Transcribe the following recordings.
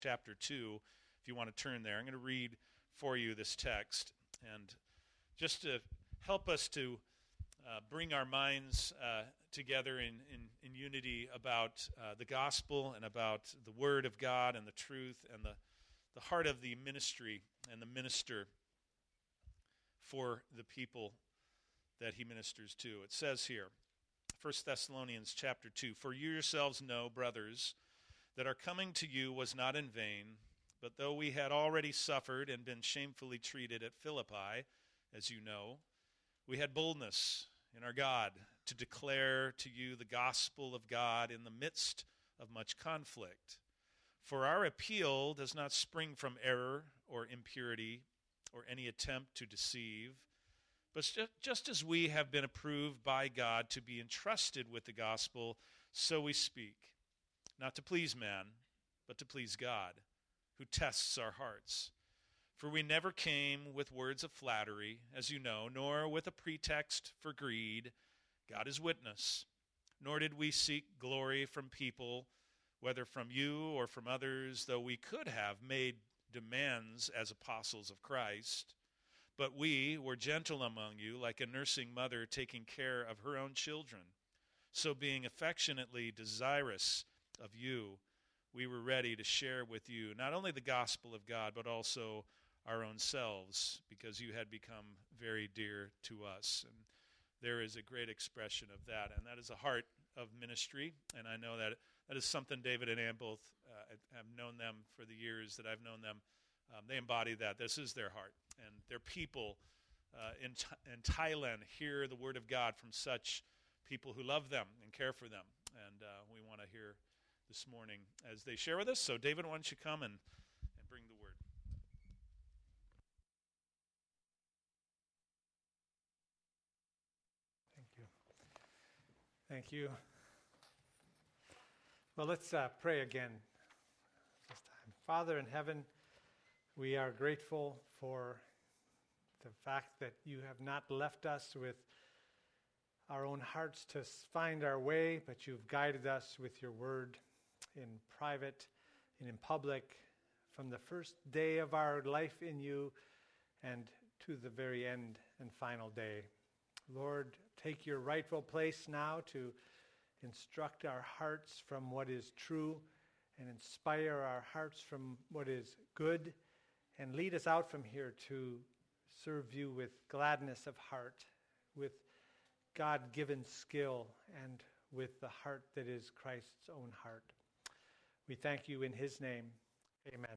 chapter 2, if you want to turn there. I'm going to read for you this text. And just to help us to bring our minds together in unity about the gospel and about the Word of God and the truth and the heart of the ministry and the minister for the people that he ministers to. It says here, 1 Thessalonians chapter 2, "For you yourselves know, brothers, that our coming to you was not in vain, but though we had already suffered and been shamefully treated at Philippi, as you know, we had boldness in our God to declare to you the gospel of God in the midst of much conflict. For our appeal does not spring from error or impurity or any attempt to deceive, but just as we have been approved by God to be entrusted with the gospel, so we speak, not to please man, but to please God, who tests our hearts. For we never came with words of flattery, as you know, nor with a pretext for greed. God is witness. Nor did we seek glory from people, whether from you or from others, though we could have made demands as apostles of Christ. But we were gentle among you, like a nursing mother taking care of her own children. So being affectionately desirous of you, we were ready to share with you not only the gospel of God, but also our own selves, because you had become very dear to us." And there is a great expression of that, and that is a heart of ministry. And I know that is something David and Ann both have known them for the years that I've known them. They embody that. This is their heart. And their people in Thailand hear the word of God from such people who love them and care for them. And we want to hear this morning as they share with us. So David, why don't you come and bring the word. Thank you. Thank you. Well, let's pray again this time. Father in heaven, we are grateful for the fact that you have not left us with our own hearts to find our way, but you've guided us with your word in private and in public from the first day of our life in you and to the very end and final day. Lord, take your rightful place now to instruct our hearts from what is true and inspire our hearts from what is good, and lead us out from here to serve you with gladness of heart, with God-given skill, and with the heart that is Christ's own heart. We thank you in his name. Amen.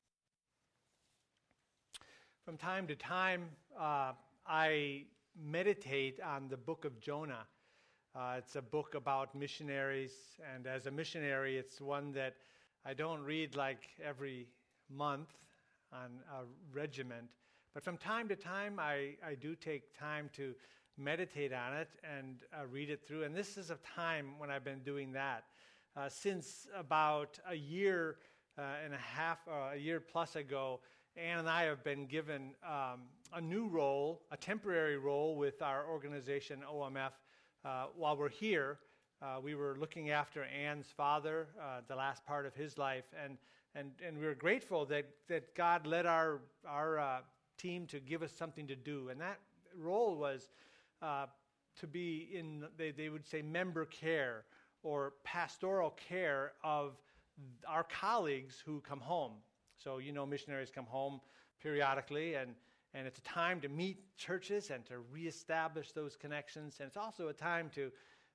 From time to time, I meditate on the book of Jonah. It's a book about missionaries, and as a missionary, it's one that I don't read like every month on a regiment, but from time to time, I do take time to meditate on it and read it through, and this is a time when I've been doing that. Since about a year and a half, a year plus ago, Ann and I have been given a new role, a temporary role with our organization, OMF. While we're here, we were looking after Ann's father, the last part of his life, and we were grateful that God led our team to give us something to do. And that role was to be in, they would say, member care or pastoral care of our colleagues who come home. So, missionaries come home periodically, and it's a time to meet churches and to reestablish those connections. And it's also a time to,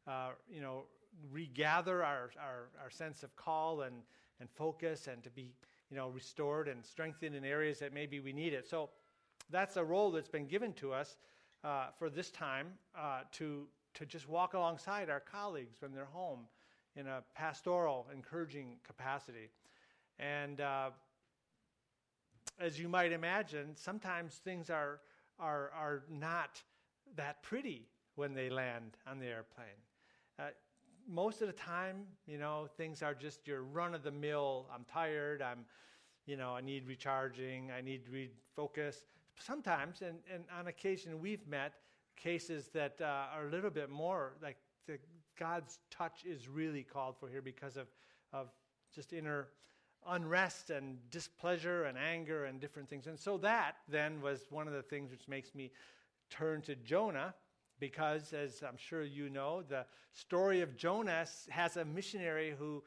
regather our sense of call and focus, and to be, restored and strengthened in areas that maybe we need it. So that's a role that's been given to us for this time to just walk alongside our colleagues when they're home in a pastoral, encouraging capacity. And as you might imagine, sometimes things are not that pretty when they land on the airplane. Most of the time, things are just your run-of-the-mill. I'm tired. I need recharging. I need refocus. Sometimes, and on occasion, we've met cases that are a little bit more like God's touch is really called for here because of just inner unrest and displeasure and anger and different things. And so that then was one of the things which makes me turn to Jonah, because as I'm sure you know, the story of Jonah has a missionary who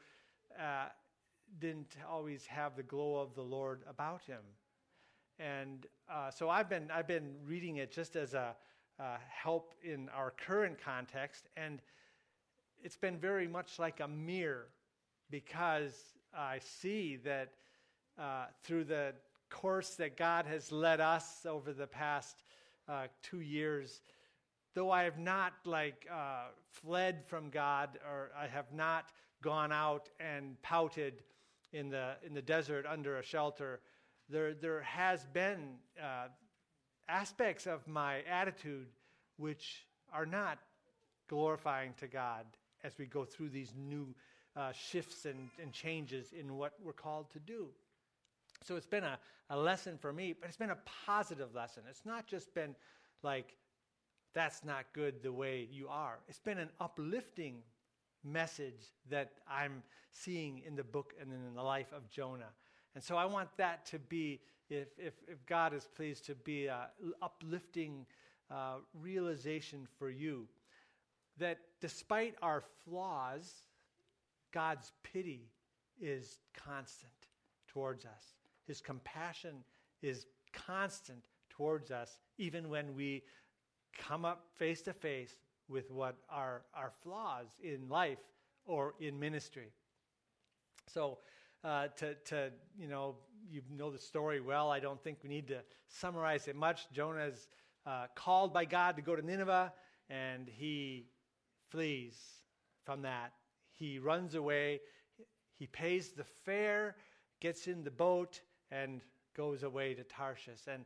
didn't always have the glow of the Lord about him. And so I've been reading it just as a help in our current context, and it's been very much like a mirror, because I see that through the course that God has led us over the past 2 years, though I have not fled from God, or I have not gone out and pouted in the desert under a shelter, there has been aspects of my attitude which are not glorifying to God as we go through these new shifts and changes in what we're called to do. So it's been a lesson for me, but it's been a positive lesson. It's not just been like, that's not good the way you are. It's been an uplifting message that I'm seeing in the book and in the life of Jonah. And so I want that to be, if God is pleased, to be an uplifting realization for you, that despite our flaws, God's pity is constant towards us. His compassion is constant towards us, even when we come up face to face with what our flaws in life or in ministry. So you know the story well. I don't think we need to summarize it much. Jonah is called by God to go to Nineveh, and he flees from that. He runs away. He pays the fare, gets in the boat, and goes away to Tarshish. And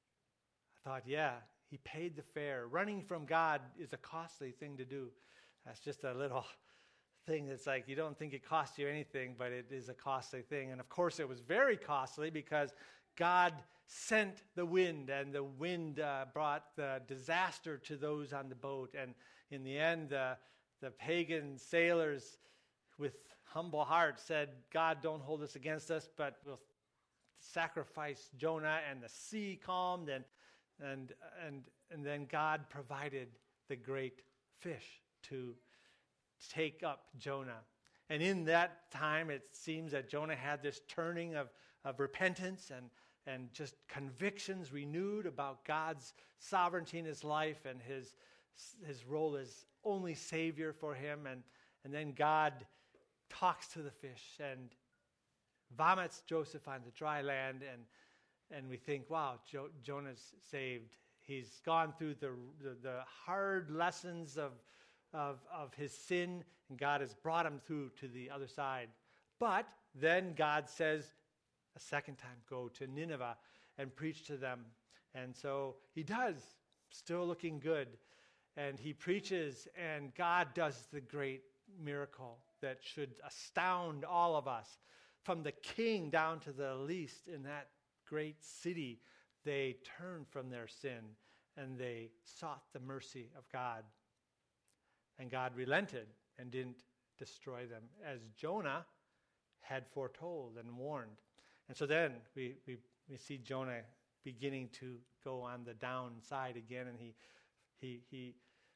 I thought, yeah, he paid the fare. Running from God is a costly thing to do. That's just a little thing that's like, you don't think it costs you anything, but it is a costly thing. And of course it was very costly, because God sent the wind, and the wind brought the disaster to those on the boat. And in the end, the pagan sailors with humble hearts said, God, don't hold this against us, but we'll sacrifice Jonah. And the sea calmed, and then God provided the great fish to take up Jonah. And in that time, it seems that Jonah had this turning of repentance and just convictions renewed about God's sovereignty in his life and his role as only Savior for him. And then God talks to the fish and vomits Joseph on the dry land, and we think, wow, Jonah's saved. He's gone through the hard lessons of his sin, and God has brought him through to the other side. But then God says a second time, go to Nineveh and preach to them. And so he does, still looking good. And he preaches, and God does the great miracle that should astound all of us. From the king down to the least in that great city, they turned from their sin and they sought the mercy of God. And God relented and didn't destroy them, as Jonah had foretold and warned. And so then we see Jonah beginning to go on the downside again, and he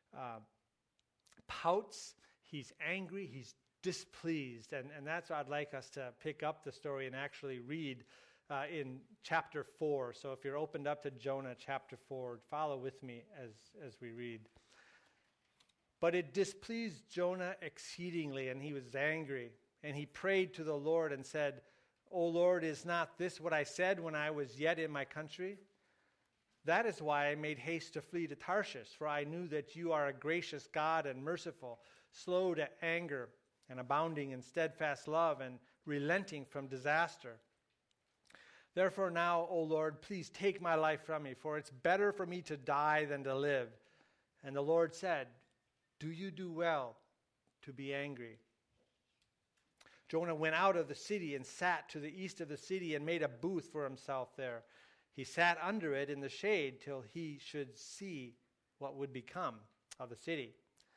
pouts, he's angry, he's displeased. And that's what I'd like us to pick up the story and actually read in chapter 4. So if you're opened up to Jonah chapter 4, follow with me as we read. But it displeased Jonah exceedingly, and he was angry. And he prayed to the Lord and said, O Lord, is not this what I said when I was yet in my country? That is why I made haste to flee to Tarshish, for I knew that you are a gracious God and merciful, slow to anger, and abounding in steadfast love, and relenting from disaster. Therefore now, O Lord, please take my life from me, for it's better for me to die than to live. And the Lord said, do you do well to be angry? Jonah went out of the city and sat to the east of the city and made a booth for himself there. He sat under it in the shade till he should see what would become of the city.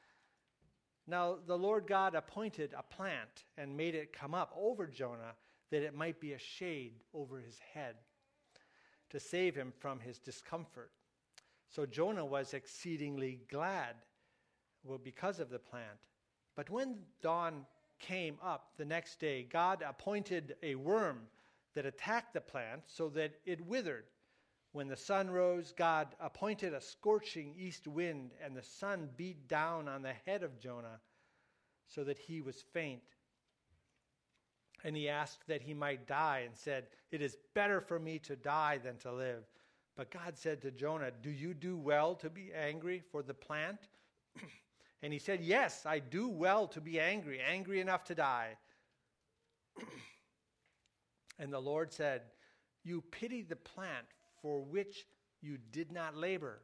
Now the Lord God appointed a plant and made it come up over Jonah, that it might be a shade over his head to save him from his discomfort. So Jonah was exceedingly glad, because of the plant. But when dawn came up the next day, God appointed a worm that attacked the plant so that it withered. When the sun rose, God appointed a scorching east wind, and the sun beat down on the head of Jonah so that he was faint. And he asked that he might die and said, "It is better for me to die than to live." But God said to Jonah, "Do you do well to be angry for the plant?" And he said, "Yes, I do well to be angry, angry enough to die." And the Lord said, "You pity the plant for which you did not labor,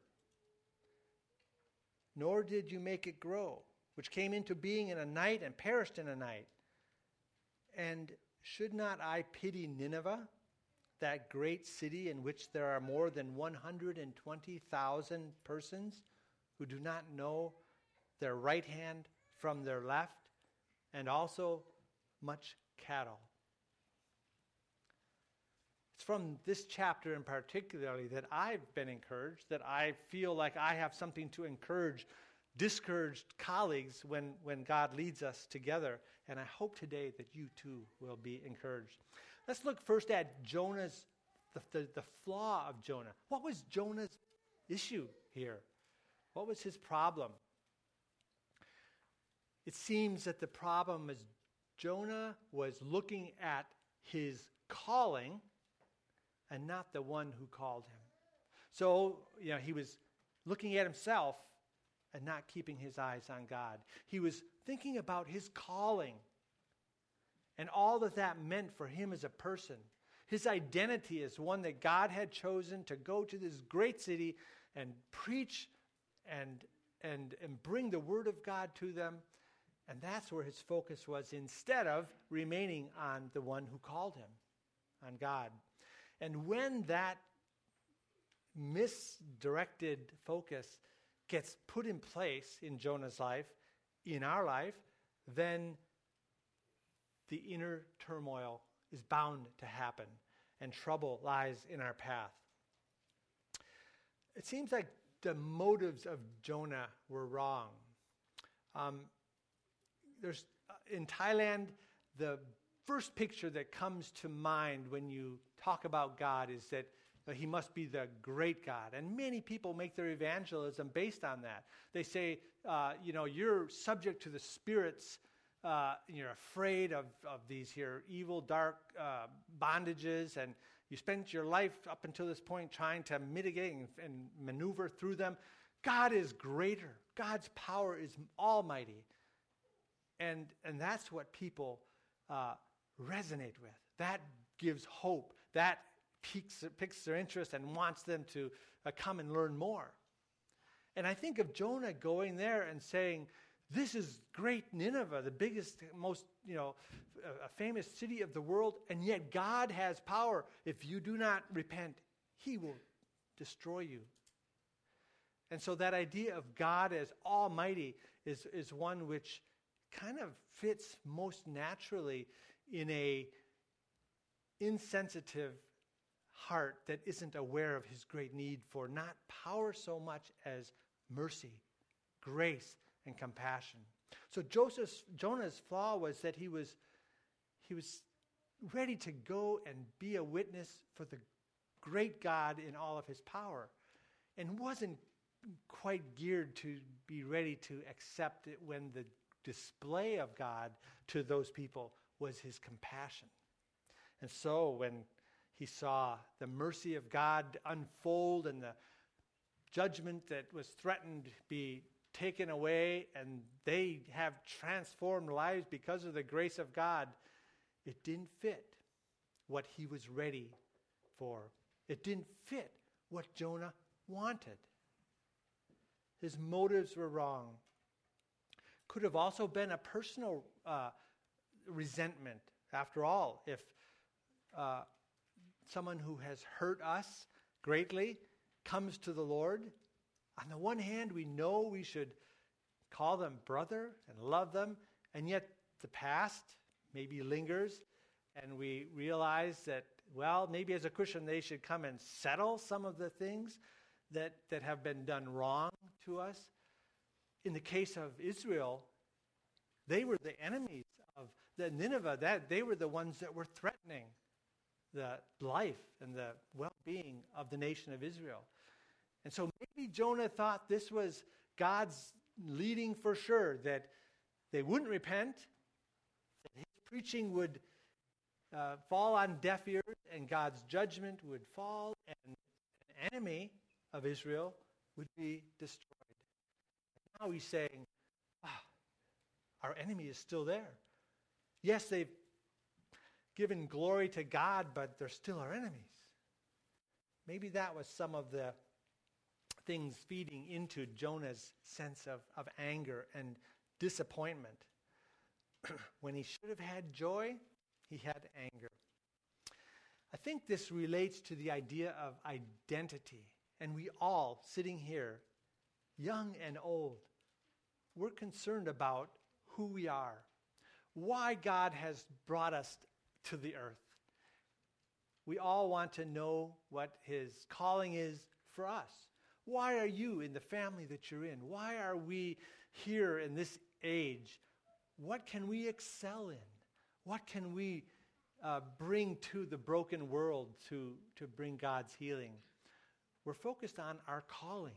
nor did you make it grow, which came into being in a night and perished in a night. And should not I pity Nineveh, that great city in which there are more than 120,000 persons who do not know their right hand from their left, and also much cattle?" It's from this chapter in particularly that I've been encouraged, that I feel like I have something to encourage discouraged colleagues when God leads us together. And I hope today that you too will be encouraged. Let's look first at Jonah's, the flaw of Jonah. What was Jonah's issue here? What was his problem? It seems that the problem is Jonah was looking at his calling and not the one who called him. So, he was looking at himself and not keeping his eyes on God. He was thinking about his calling and all that meant for him as a person. His identity as one that God had chosen to go to this great city and preach and bring the word of God to them. And that's where his focus was, instead of remaining on the one who called him, on God. And when that misdirected focus gets put in place in Jonah's life, in our life, then the inner turmoil is bound to happen, and trouble lies in our path. It seems like the motives of Jonah were wrong. There's in Thailand, the first picture that comes to mind when you talk about God is that he must be the great God. And many people make their evangelism based on that. They say, you're subject to the spirits. You're afraid of these here evil, dark bondages, and you spent your life up until this point trying to mitigate and maneuver through them. God is greater. God's power is almighty. And that's what people resonate with. That gives hope. That piques their interest and wants them to come and learn more. And I think of Jonah going there and saying, "This is great Nineveh, the biggest, most, a famous city of the world, and yet God has power. If you do not repent, he will destroy you." And so that idea of God as almighty is one which kind of fits most naturally in a insensitive heart that isn't aware of his great need for not power so much as mercy, grace, and compassion. So Jonah's flaw was that he was ready to go and be a witness for the great God in all of his power, and wasn't quite geared to be ready to accept it when the display of God to those people was his compassion. And so when he saw the mercy of God unfold and the judgment that was threatened be taken away, and they have transformed lives because of the grace of God, it didn't fit what he was ready for. It didn't fit what Jonah wanted. His motives were wrong. Could have also been a personal resentment. After all, if someone who has hurt us greatly comes to the Lord, on the one hand, we know we should call them brother and love them, and yet the past maybe lingers. and we realize that, well, maybe as a Christian they should come and settle some of the things that have been done wrong to us. In the case of Israel, they were the enemies of the Nineveh. They were the ones that were threatening the life and the well-being of the nation of Israel. And so maybe Jonah thought this was God's leading for sure, that they wouldn't repent, that his preaching would fall on deaf ears, and God's judgment would fall, and an enemy of Israel would be destroyed. And now he's saying, our enemy is still there. Yes, they've given glory to God, but they're still our enemies. Maybe that was some of the things feeding into Jonah's sense of anger and disappointment. When he should have had joy, he had anger. I think this relates to the idea of identity. And we all, sitting here, young and old, we're concerned about who we are, why God has brought us to the earth. We all want to know what his calling is for us. Why are you in the family that you're in? Why are we here in this age? What can we excel in? What can we bring to the broken world to bring God's healing? We're focused on our callings.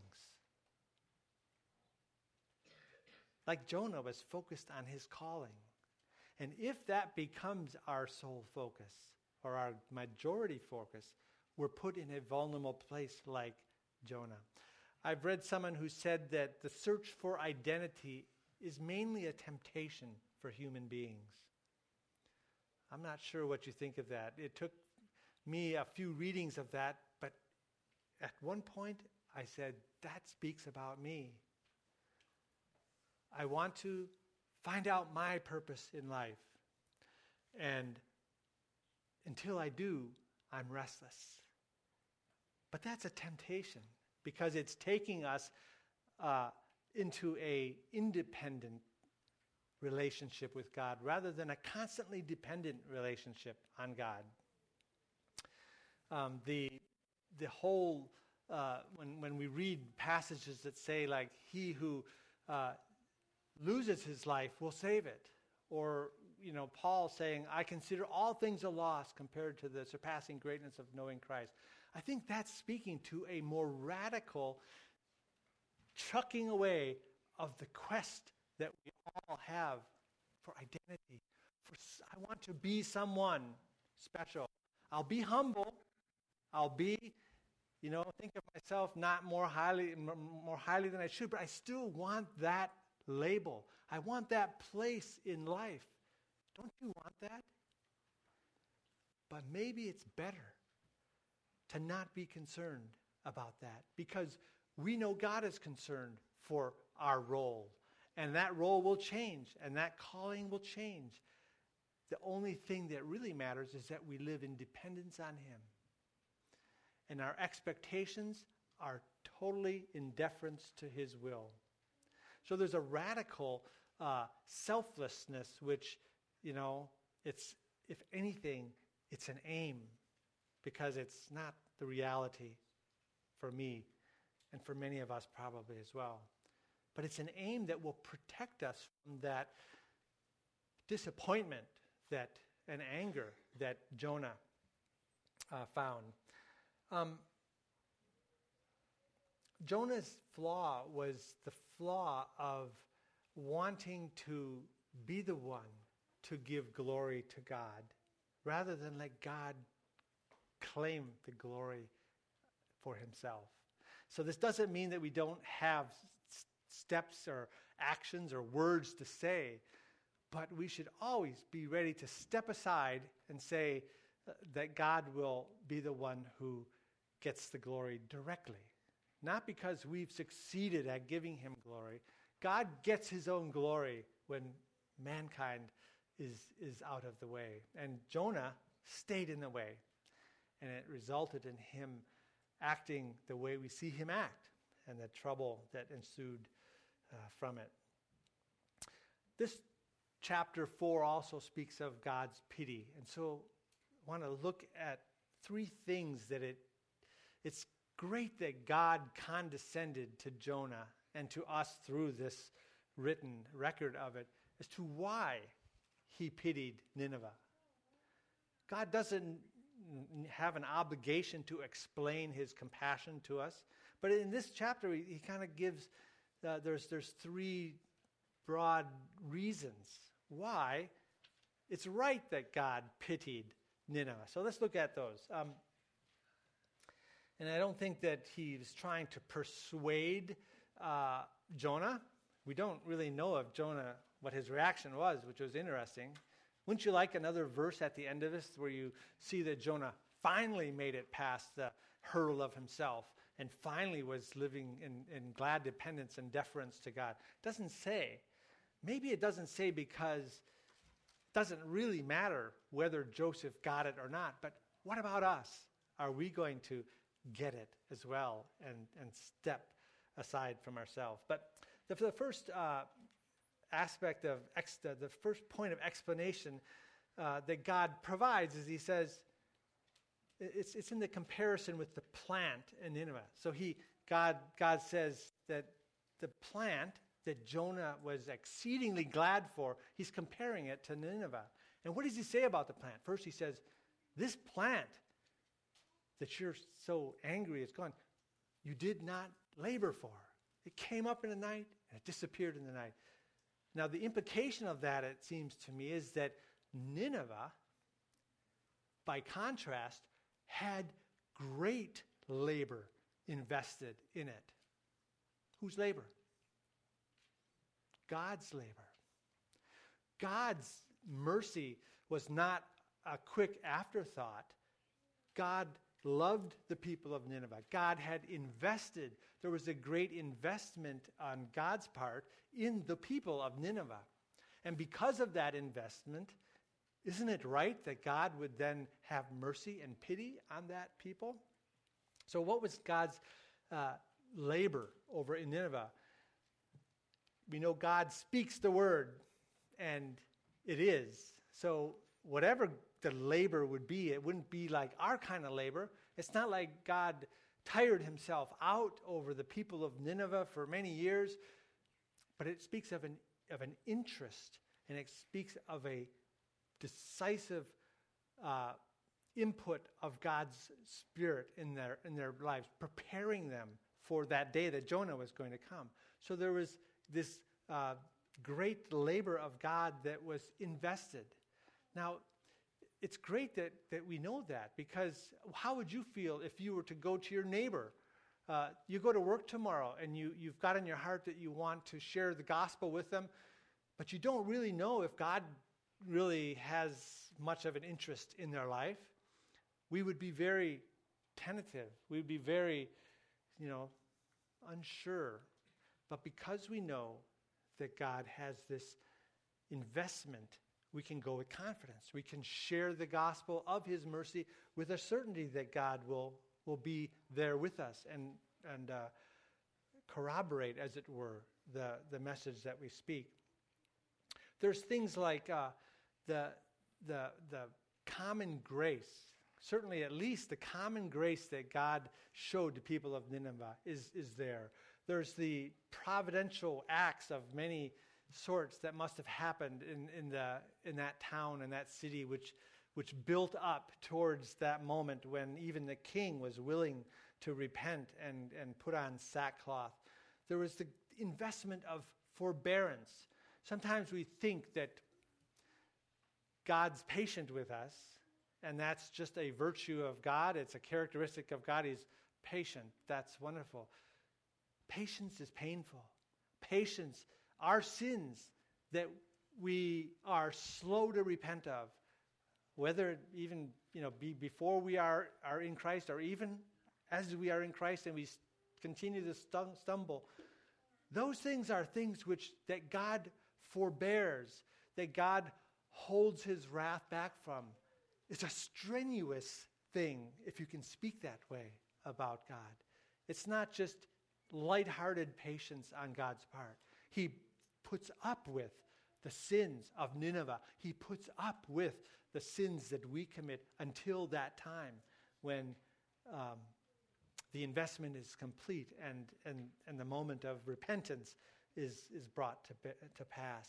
Like Jonah was focused on his calling. And if that becomes our sole focus or our majority focus, we're put in a vulnerable place like Jonah. I've read someone who said that the search for identity is mainly a temptation for human beings. I'm not sure what you think of that. It took me a few readings of that, but at one point I said, that speaks about me. I want to find out my purpose in life. And until I do, I'm restless. But that's a temptation because it's taking us into a independent relationship with God rather than a constantly dependent relationship on God. The whole, when we read passages that say like, he who loses his life will save it. Or, Paul saying, I consider all things a loss compared to the surpassing greatness of knowing Christ. I think that's speaking to a more radical chucking away of the quest that we all have for identity. I want to be someone special. I'll be humble. I'll be, think of myself not more highly than I should, but I still want that label. I want that place in life. Don't you want that? But maybe it's better to not be concerned about that because we know God is concerned for our role. And that role will change and that calling will change. The only thing that really matters is that we live in dependence on him. And our expectations are totally in deference to his will. So there's a radical selflessness, which, it's, if anything, it's an aim because it's not the reality for me and for many of us probably as well. But it's an aim that will protect us from that disappointment and anger that Jonah found. Jonah's flaw was the flaw of wanting to be the one to give glory to God rather than let God claim the glory for himself. So this doesn't mean that we don't have steps or actions or words to say, but we should always be ready to step aside and say that God will be the one who gets the glory directly. Not because we've succeeded at giving him glory. God gets his own glory when mankind is out of the way. And Jonah stayed in the way. And it resulted in him acting the way we see him act and the trouble that ensued from it. This chapter 4 also speaks of God's pity. And so I want to look at three things that it's great that God condescended to Jonah and to us through this written record of it as to why he pitied Nineveh. God doesn't have an obligation to explain his compassion to us, but in this chapter he kind of gives, there's three broad reasons why it's right that God pitied Nineveh. So let's look at those. And I don't think that he was trying to persuade Jonah. We don't really know of Jonah, what his reaction was, which was interesting. Wouldn't you like another verse at the end of this where you see that Jonah finally made it past the hurdle of himself and finally was living in glad dependence and deference to God? It doesn't say. Maybe it doesn't say because it doesn't really matter whether Joseph got it or not. But what about us? Are we going to get it as well and step aside from ourselves? But the first aspect of the first point of explanation that God provides is he says, it's in the comparison with the plant in Nineveh. So God says that the plant that Jonah was exceedingly glad for, he's comparing it to Nineveh. And what does he say about the plant? First he says, this plant that you're so angry it's gone, you did not labor for. It came up in the night and it disappeared in the night. Now the implication of that, it seems to me, is that Nineveh, by contrast, had great labor invested in it. Whose labor? God's labor. God's mercy was not a quick afterthought. God loved the people of Nineveh. God had invested. There was a great investment on God's part in the people of Nineveh. And because of that investment, isn't it right that God would then have mercy and pity on that people? So what was God's labor over in Nineveh? We know God speaks the word, and it is. So whatever the labor would be, it wouldn't be like our kind of labor. It's not like God tired himself out over the people of Nineveh for many years, but it speaks of an interest, and it speaks of a decisive input of God's Spirit in their lives, preparing them for that day that Jonah was going to come. So there was this great labor of God that was invested. Now, it's great that we know that, because how would you feel if you were to go to your neighbor? You go to work tomorrow and you've got in your heart that you want to share the gospel with them, but you don't really know if God really has much of an interest in their life. We would be very tentative. We would be very, unsure. But because we know that God has this investment, we can go with confidence. We can share the gospel of his mercy with a certainty that God will be there with us and corroborate, as it were, the message that we speak. There's things like the common grace. Certainly, at least the common grace that God showed to people of Nineveh is there. There's the providential acts of many sorts that must have happened in that town and that city, which built up towards that moment when even the king was willing to repent and put on sackcloth. There was the investment of forbearance. Sometimes we think that God's patient with us, and that's just a virtue of God. It's a characteristic of God. He's patient. That's wonderful. Patience is painful. Patience, our sins that we are slow to repent of, whether even be before we are in Christ, or even as we are in Christ and we continue to stumble. Those things are things that God forbears, that God holds his wrath back from. It's a strenuous thing, if you can speak that way about God. It's not just lighthearted patience on God's part. He puts up with the sins of Nineveh. He puts up with the sins that we commit until that time when the investment is complete and the moment of repentance is brought to pass.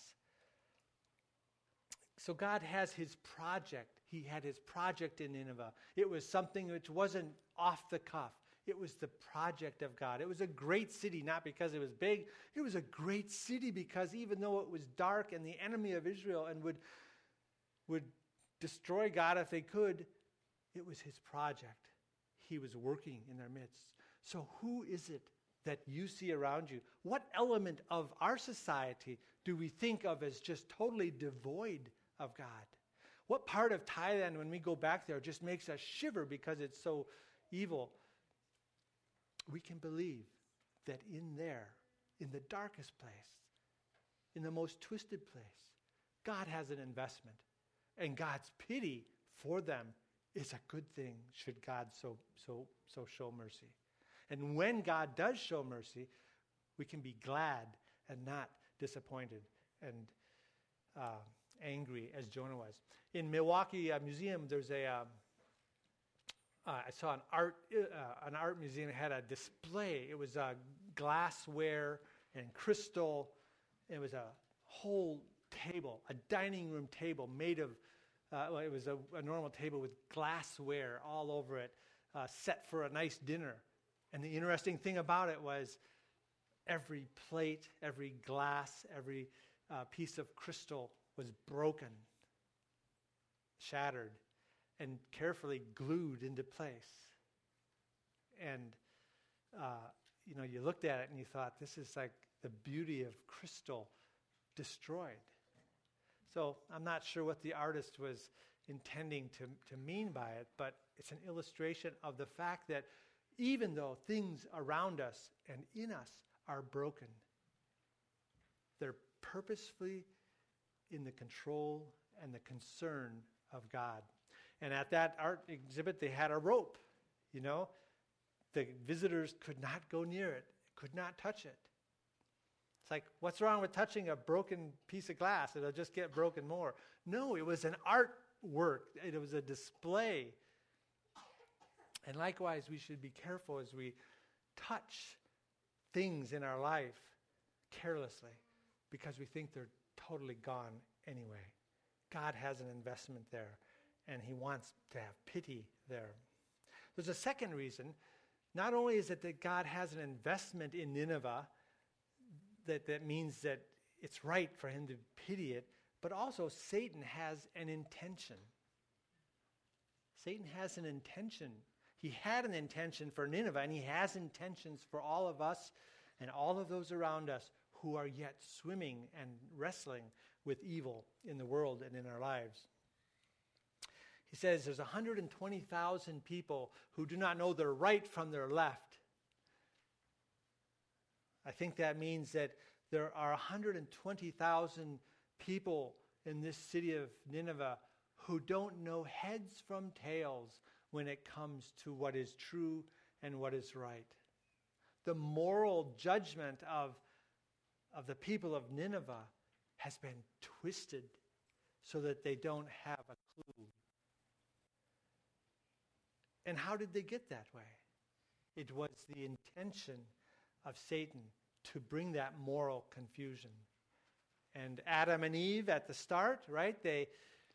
So God has his project. He had his project in Nineveh. It was something which wasn't off the cuff. It was the project of God. It was a great city, not because it was big. It was a great city because even though it was dark and the enemy of Israel and would destroy God if they could, it was his project. He was working in their midst. So who is it that you see around you? What element of our society do we think of as just totally devoid of God? What part of Thailand, when we go back there, just makes us shiver because it's so evil? We can believe that in there, in the darkest place, in the most twisted place, God has an investment. And God's pity for them is a good thing should God so show mercy. And when God does show mercy, we can be glad and not disappointed and angry as Jonah was. In Milwaukee Museum, there's I saw an art museum that had a display. It was glassware and crystal. It was a whole table, a dining room table made of, it was a normal table with glassware all over it, set for a nice dinner. And the interesting thing about it was every plate, every glass, every piece of crystal was broken, shattered, and carefully glued into place. And, you looked at it and you thought, this is like the beauty of crystal destroyed. So I'm not sure what the artist was intending to mean by it, but it's an illustration of the fact that even though things around us and in us are broken, they're purposefully in the control and the concern of God. And at that art exhibit, they had a rope, The visitors could not go near it, could not touch it. It's like, what's wrong with touching a broken piece of glass? It'll just get broken more. No, it was an artwork. It was a display. And likewise, we should be careful as we touch things in our life carelessly because we think they're totally gone anyway. God has an investment there, and he wants to have pity there. There's a second reason. Not only is it that God has an investment in Nineveh, that means that it's right for him to pity it, but also Satan has an intention. Satan has an intention. He had an intention for Nineveh, and he has intentions for all of us and all of those around us who are yet swimming and wrestling with evil in the world and in our lives. He says there's 120,000 people who do not know their right from their left. I think that means that there are 120,000 people in this city of Nineveh who don't know heads from tails when it comes to what is true and what is right. The moral judgment of the people of Nineveh has been twisted so that they don't have a clue. And how did they get that way? It was the intention of Satan to bring that moral confusion. And Adam and Eve at the start, right? They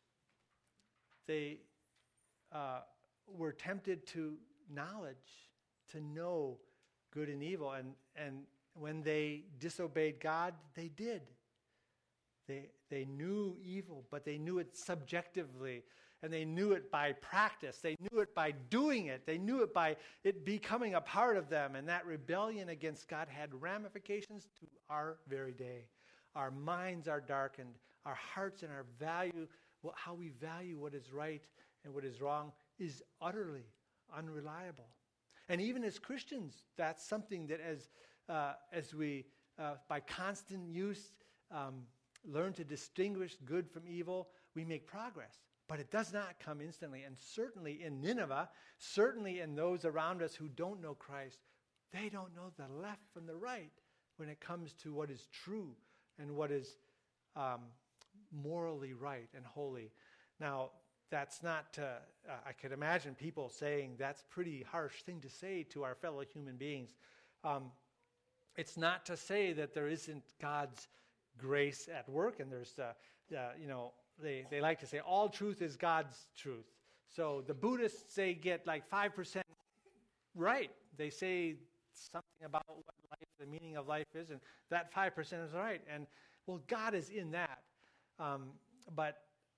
were tempted to knowledge, to know good and evil. And when they disobeyed God, they did. They knew evil, but they knew it subjectively. And they knew it by practice. They knew it by doing it. They knew it by it becoming a part of them. And that rebellion against God had ramifications to our very day. Our minds are darkened. Our hearts and our value, how we value what is right and what is wrong, is utterly unreliable. And even as Christians, that's something that as we, by constant use, learn to distinguish good from evil, we make progress. But it does not come instantly. And certainly in Nineveh, certainly in those around us who don't know Christ, they don't know the left from the right when it comes to what is true and what is morally right and holy. Now, that's not, I could imagine people saying that's a pretty harsh thing to say to our fellow human beings. It's not to say that there isn't God's grace at work, and there's, they like to say all truth is God's truth. So the Buddhists, they get like 5% right. They say something about what life, the meaning of life is, and that 5% is right. And, well, God is in that. But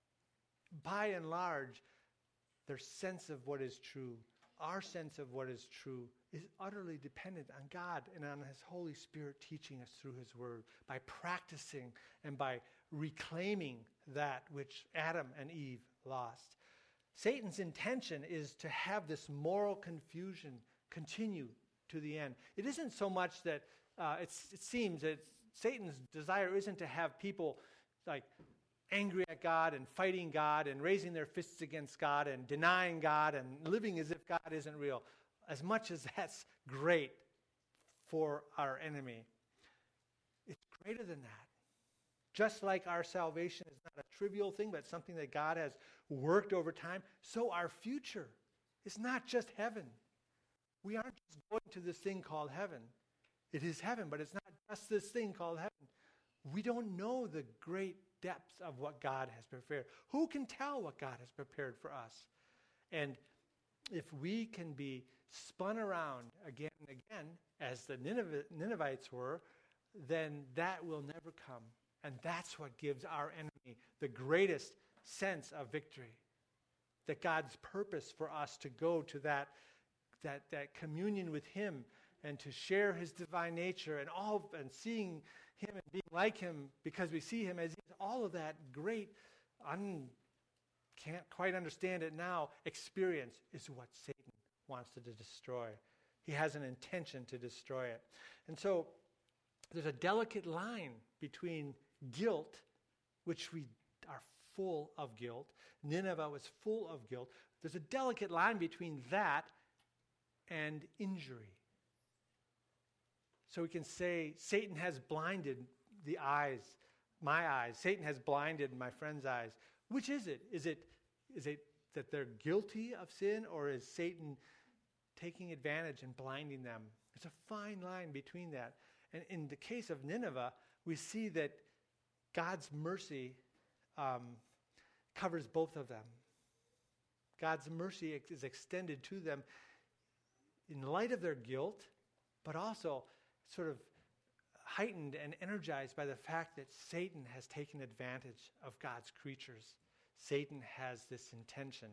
by and large, their sense of what is true, our sense of what is true, is utterly dependent on God and on His Holy Spirit teaching us through His Word, by practicing and by reclaiming that which Adam and Eve lost. Satan's intention is to have this moral confusion continue to the end. It isn't so much that it seems that Satan's desire isn't to have people like angry at God and fighting God and raising their fists against God and denying God and living as if God isn't real. As much as that's great for our enemy, it's greater than that. Just like our salvation is not a trivial thing, but something that God has worked over time, so our future is not just heaven. We aren't just going to this thing called heaven. It is heaven, but it's not just this thing called heaven. We don't know the great depths of what God has prepared. Who can tell what God has prepared for us? And if we can be spun around again and again, as the Ninevites were, then that will never come. And that's what gives our enemy the greatest sense of victory. That God's purpose for us to go to that communion with Him and to share His divine nature and seeing Him and being like Him because we see Him as He is, all of that great, can't quite understand it now, experience is what Satan wants to destroy. He has an intention to destroy it. And so there's a delicate line between guilt, which we are full of guilt. Nineveh was full of guilt. There's a delicate line between that and injury. So we can say Satan has blinded the eyes, my eyes. Satan has blinded my friend's eyes. Which is it? Is it that they're guilty of sin, or is Satan taking advantage and blinding them? There's a fine line between that. And in the case of Nineveh, we see that God's mercy covers both of them. God's mercy is extended to them in light of their guilt, but also sort of heightened and energized by the fact that Satan has taken advantage of God's creatures. Satan has this intention.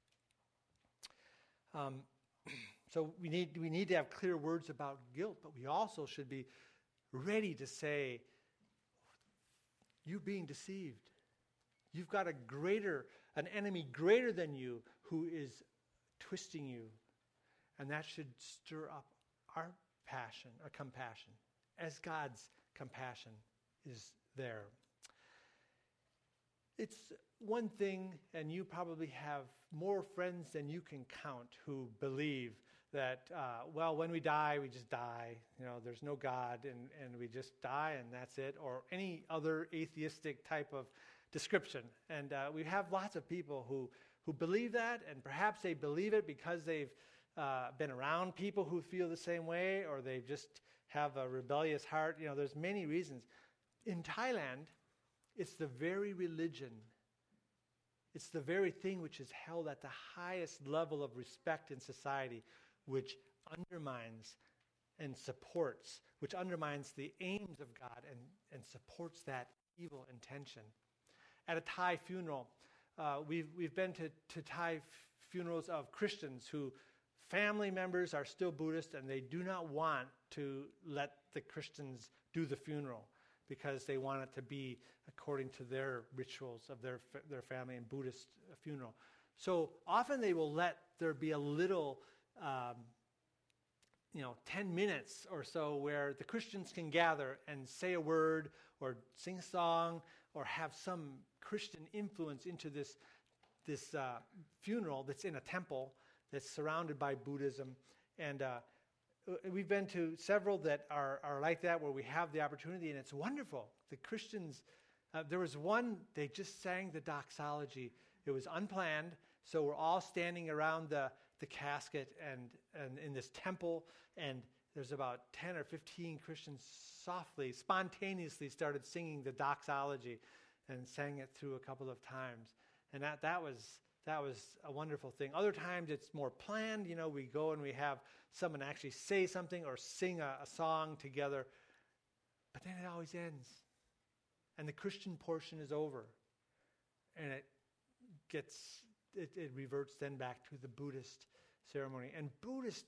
So we need to have clear words about guilt, but we also should be ready to say, you're being deceived. You've got an enemy greater than you who is twisting you. And that should stir up our passion, or compassion, as God's compassion is there. It's one thing, and you probably have more friends than you can count who believe that, when we die, we just die. There's no God, and we just die, and that's it, or any other atheistic type of description. And we have lots of people who believe that, and perhaps they believe it because they've been around people who feel the same way, or they just have a rebellious heart. There's many reasons. In Thailand, it's the very religion, it's the very thing which is held at the highest level of respect in society, which undermines and supports, which undermines the aims of God and supports that evil intention. At a Thai funeral, we've been to Thai funerals of Christians who family members are still Buddhist, and they do not want to let the Christians do the funeral because they want it to be according to their rituals of their family and Buddhist funeral. So often they will let there be a little 10 minutes or so where the Christians can gather and say a word or sing a song or have some Christian influence into this funeral that's in a temple that's surrounded by Buddhism. And we've been to several that are like that, where we have the opportunity, and it's wonderful. The Christians There was one, they just sang the doxology. It was unplanned, so we're all standing around the casket and in this temple, and there's about 10 or 15 Christians spontaneously started singing the doxology and sang it through a couple of times. And that was a wonderful thing. Other times it's more planned. We go and we have someone actually say something or sing a song together. But then it always ends. And the Christian portion is over. And it reverts then back to the Buddhist ceremony. And Buddhist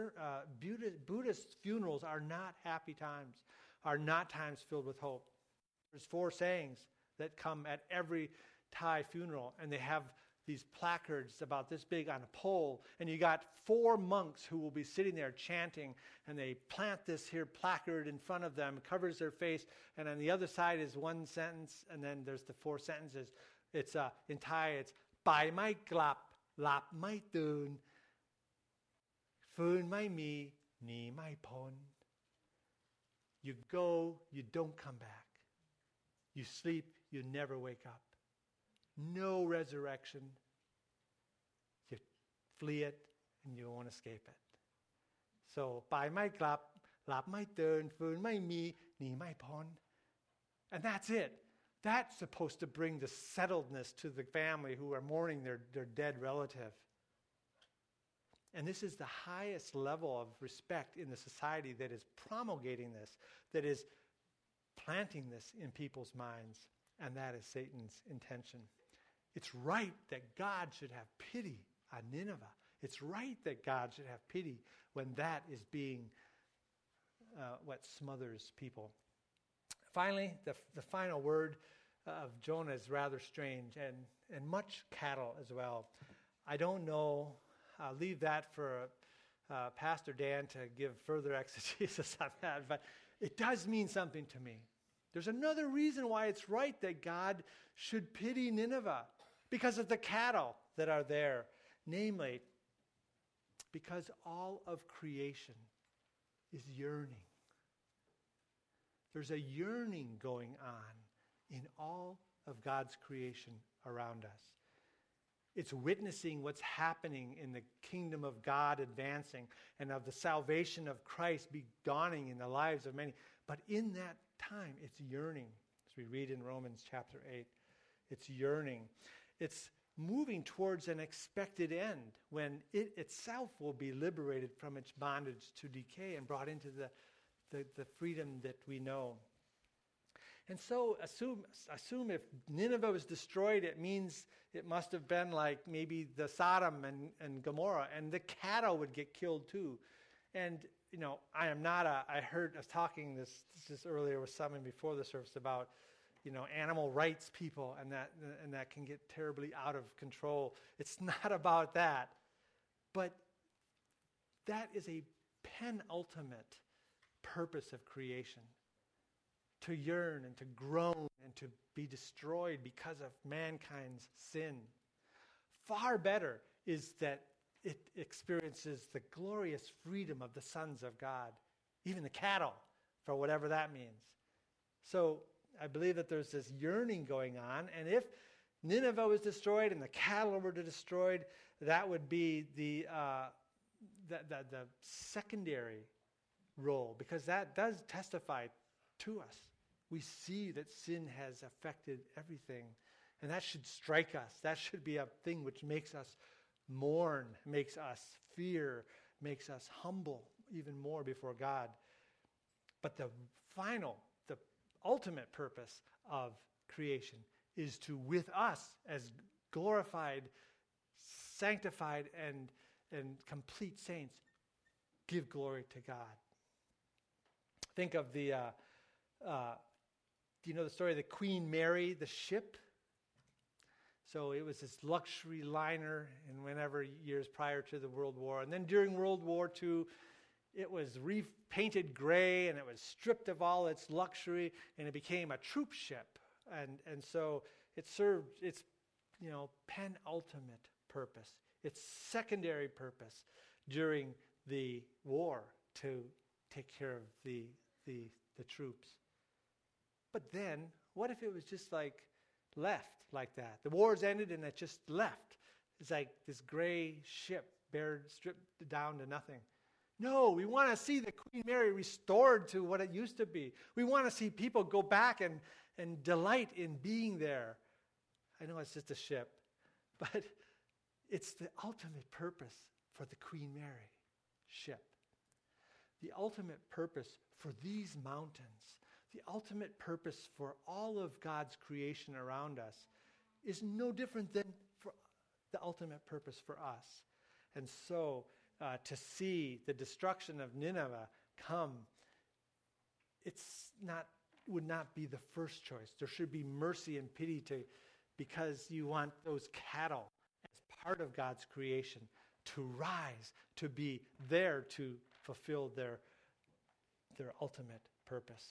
funerals are not happy times, are not times filled with hope. There's 4 sayings that come at every Thai funeral, and they have these placards about this big on a pole, and you got 4 monks who will be sitting there chanting, and they plant this here placard in front of them, covers their face, and on the other side is 1 sentence, and then there's the 4 sentences. It's in Thai, it's Pai mai glap, lap mai tun, Foon mai mi, ni mai pon. You go, you don't come back. You sleep, you never wake up. No resurrection. You flee it and you won't escape it. So, pai mai klap, lap mai turn, foon mai mi, ni mai pon. And that's it. That's supposed to bring the settledness to the family who are mourning their dead relative. And this is the highest level of respect in the society that is promulgating this, that is planting this in people's minds, and that is Satan's intention. It's right that God should have pity on Nineveh. It's right that God should have pity when that is being what smothers people. Finally, the final word of Jonah is rather strange, and much cattle as well. I don't know. I'll leave that for Pastor Dan to give further exegesis on that, but it does mean something to me. There's another reason why it's right that God should pity Nineveh, because of the cattle that are there. Namely, because all of creation is yearning. There's a yearning going on in all of God's creation around us. It's witnessing what's happening in the kingdom of God advancing and of the salvation of Christ be dawning in the lives of many. But in that time, it's yearning. As we read in Romans chapter 8, it's yearning. It's moving towards an expected end when it itself will be liberated from its bondage to decay and brought into the freedom that we know. And so assume if Nineveh was destroyed, it means it must have been like maybe the Sodom and Gomorrah, and the cattle would get killed too. And, I was talking this earlier with someone before the service about, animal rights people, and that can get terribly out of control. It's not about that. But that is a penultimate purpose of creation. To yearn and to groan and to be destroyed because of mankind's sin. Far better is that it experiences the glorious freedom of the sons of God, even the cattle, for whatever that means. So I believe that there's this yearning going on, and if Nineveh was destroyed and the cattle were destroyed, that would be the secondary role, because that does testify to us. We see that sin has affected everything, and that should strike us. That should be a thing which makes us mourn, makes us fear, makes us humble even more before God. But the ultimate purpose of creation is to, with us as glorified, sanctified, and complete saints, give glory to God. Think of the do you know the story of the Queen Mary, the ship? So it was this luxury liner in whenever years prior to the World War. And then during World War II, it was repainted gray and it was stripped of all its luxury and it became a troop ship. And so it served its penultimate purpose, its secondary purpose during the war to take care of the troops. But then, What if it was just like left like that? The wars ended and it just left. It's like this gray ship, stripped down to nothing. No, we want to see the Queen Mary restored to what it used to be. We want to see people go back and delight in being there. I know it's just a ship, but it's the ultimate purpose for the Queen Mary ship. The ultimate purpose for these mountains, the ultimate purpose for all of God's creation around us is no different than for the ultimate purpose for us. And so to see the destruction of Nineveh come, would not be the first choice. There should be mercy and pity because you want those cattle as part of God's creation to rise, to be there to fulfill their ultimate purpose.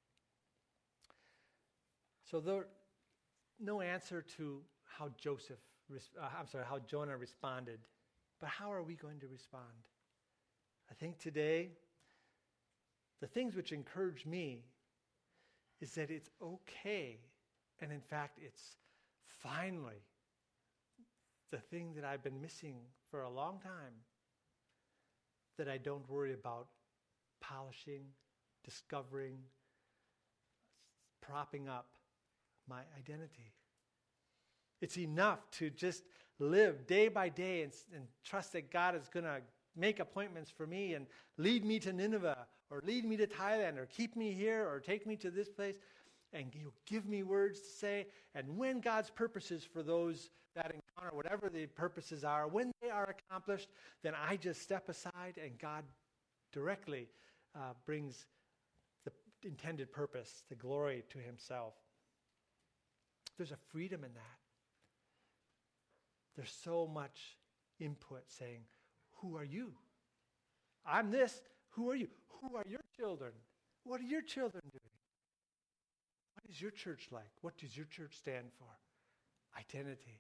So there no answer to how Jonah responded, but how are we going to respond? I think today, the things which encourage me is that it's okay, and in fact, it's finally the thing that I've been missing for a long time, that I don't worry about polishing, discovering, propping up my identity. It's enough to just live day by day and trust that God is going to make appointments for me and lead me to Nineveh or lead me to Thailand or keep me here or take me to this place, and He'll give me words to say. And when God's purposes for those that encounter, whatever the purposes are, when they are accomplished, then I just step aside and God directly brings the intended purpose, the glory to Himself. There's a freedom in that. There's so much input saying, who are you? I'm this. Who are you? Who are your children? What are your children doing? What is your church like? What does your church stand for? Identity.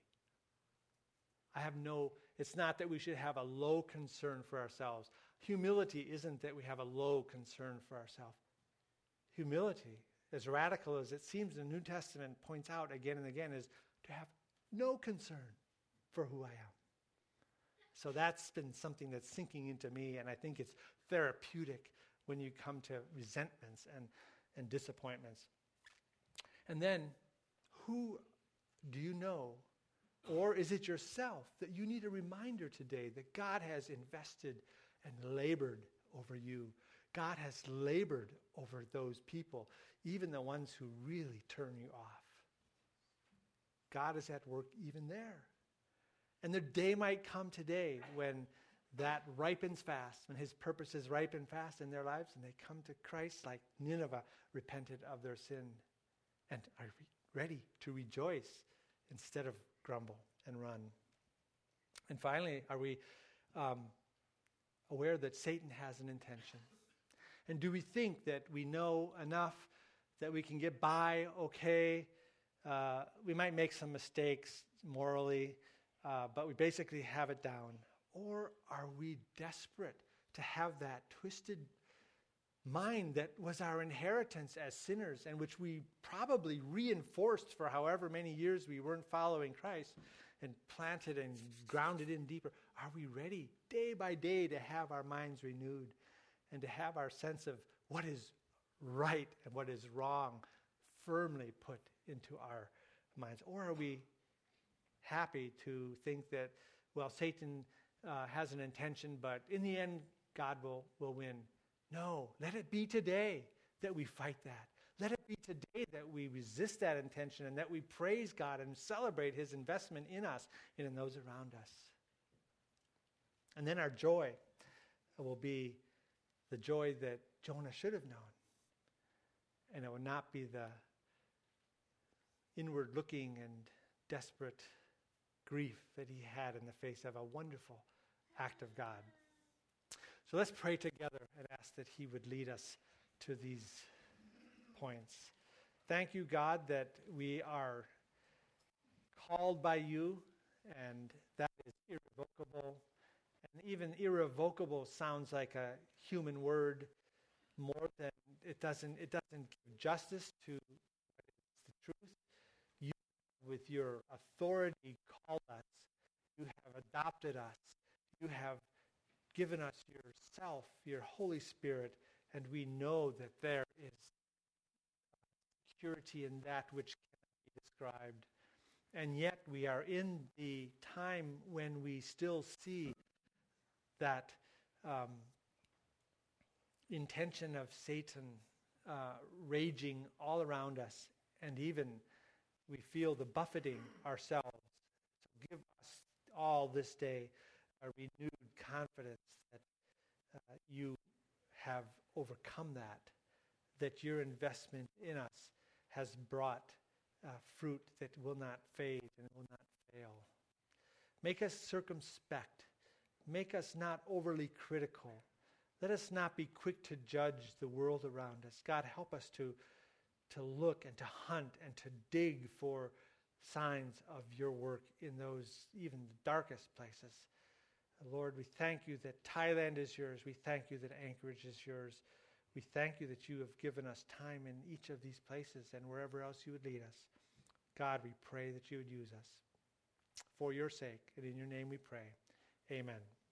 It's not that we should have a low concern for ourselves. Humility isn't that we have a low concern for ourselves. Humility, as radical as it seems the New Testament points out again and again, is to have no concern for who I am. So that's been something that's sinking into me, and I think it's therapeutic when you come to resentments and disappointments. And then, who do you know, or is it yourself, that you need a reminder today that God has invested and labored over you? God has labored over those people, even the ones who really turn you off. God is at work even there. And the day might come today when that ripens fast, when His purposes ripen fast in their lives, and they come to Christ like Nineveh repented of their sin and are ready to rejoice instead of grumble and run. And finally, are we aware that Satan has an intention? And do we think that we know enough that we can get by okay? We might make some mistakes morally, but we basically have it down. Or are we desperate to have that twisted mind that was our inheritance as sinners and which we probably reinforced for however many years we weren't following Christ and planted and grounded in deeper? Are we ready day by day to have our minds renewed and to have our sense of what is right and what is wrong firmly put into our minds? Or are we happy to think that, well, Satan has an intention, but in the end, God will win? No, let it be today that we fight that. Let it be today that we resist that intention and that we praise God and celebrate His investment in us and in those around us. And then our joy will be the joy that Jonah should have known. And it will not be the inward-looking and desperate grief that he had in the face of a wonderful act of God. So let's pray together and ask that He would lead us to these points. Thank you, God, that we are called by You, and that is irrevocable. And even irrevocable sounds like a human word more than it doesn't give justice to what is the truth. You, with your authority, called us. You have adopted us. You have given us yourself, your Holy Spirit, and we know that there is security in that which cannot be described. And yet we are in the time when we still see that intention of Satan raging all around us, and even we feel the buffeting ourselves. So give us all this day a renewed confidence that you have overcome that your investment in us has brought fruit that will not fade and will not fail. Make us circumspect. Make us not overly critical. Let us not be quick to judge the world around us. God, help us to look and to hunt and to dig for signs of your work in those even the darkest places. Lord, we thank you that Thailand is yours. We thank you that Anchorage is yours. We thank you that you have given us time in each of these places and wherever else you would lead us. God, we pray that you would use us for your sake, and in your name we pray. Amen.